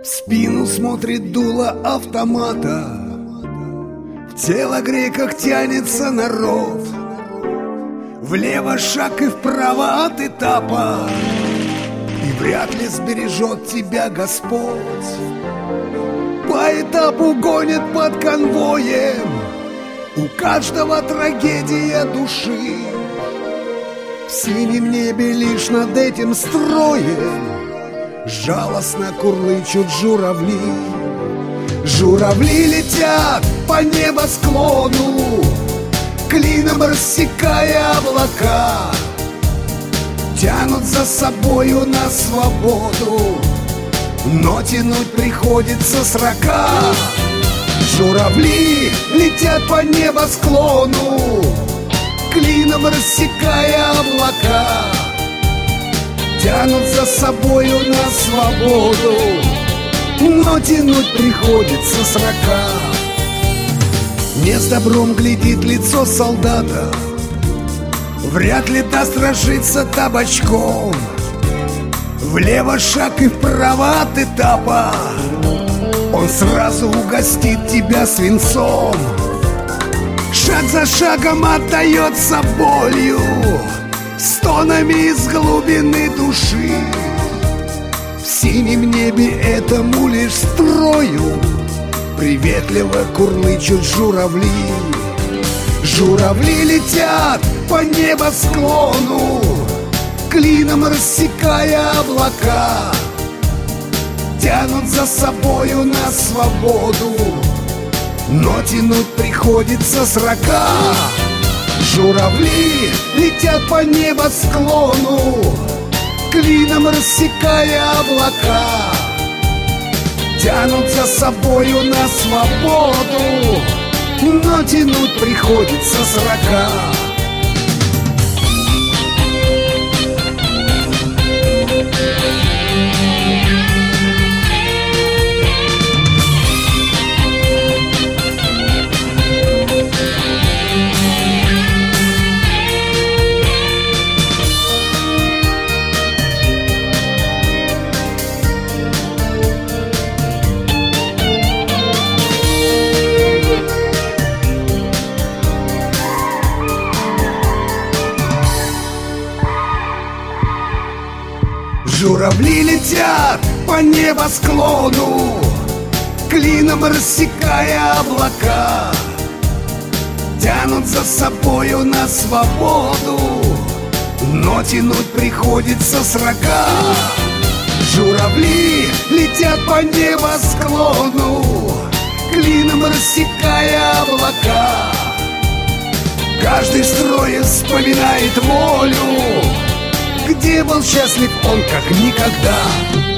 спину смотрит дуло автомата. В тело греках тянется народ. Влево шаг и вправо от этапа, и вряд ли сбережет тебя Господь. По этапу гонят под конвоем, у каждого трагедия души. В синем небе лишь над этим строем жалостно курлычут журавли. Журавли летят по небосклону, клином рассекая облака, тянут за собою на свободу, но тянуть приходится с рока. Журавли летят по небосклону, клином рассекая облака, тянут за собою на свободу, но тянуть приходится с рока. Не с добром глядит лицо солдата, вряд ли даст разжиться табачком. Влево шаг и вправо от этапа, он сразу угостит тебя свинцом. Шаг за шагом отдается болью, стонами из глубины души. В синем небе этому лишь строю приветливо курлычут журавли. Журавли летят по небосклону, клином рассекая облака, тянут за собою на свободу, но тянуть приходится с рока. Журавли летят по небосклону, клином рассекая облака, тянут за собою на свободу, но тянуть приходится с рока. Журавли летят по небосклону, клином рассекая облака, тянут за собою на свободу, но тянуть приходится с рока. Журавли летят по небосклону, клином рассекая облака, каждый строй вспоминает волю, где был счастлив он как никогда.